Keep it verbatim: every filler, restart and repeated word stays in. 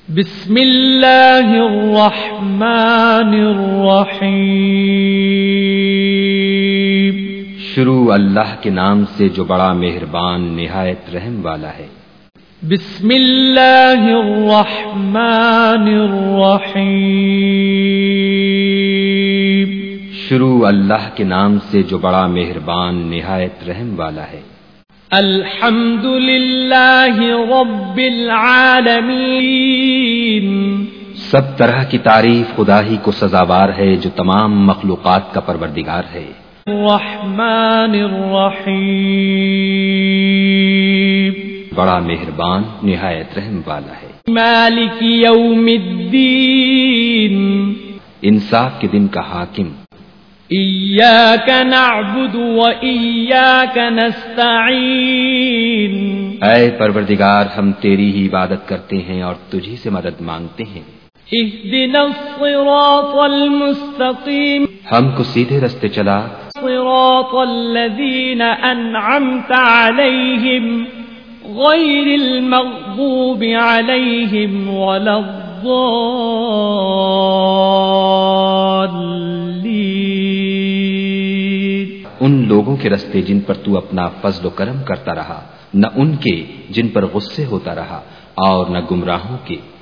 بسم اللہ الرحمن الرحیم۔ شروع اللہ کے نام سے جو بڑا مہربان نہایت رحم والا ہے۔ بسم اللہ الرحمن الرحیم۔ شروع اللہ کے نام سے جو بڑا مہربان نہایت رحم والا ہے۔ الحمد للہ رب العالمین۔ سب طرح کی تعریف خدا ہی کو سزاوار ہے جو تمام مخلوقات کا پروردگار ہے۔ الرحمن الرحیم۔ بڑا مہربان نہایت رحم والا ہے۔ مالک یوم الدین۔ انصاف کے دن کا حاکم۔ ایاک نعبد و ایاک نستعین۔ اے پروردگار ہم تیری ہی عبادت کرتے ہیں اور تجھی سے مدد مانگتے ہیں۔ اہدنا الصراط المستقیم۔ ہم کو سیدھے رستے چلا۔ صراط الذین انعمت علیہم غیر المغضوب علیہم ولا الضالین۔ ان لوگوں کے رستے جن پر تو اپنا فضل و کرم کرتا رہا، نہ ان کے جن پر غصے ہوتا رہا، اور نہ گمراہوں کے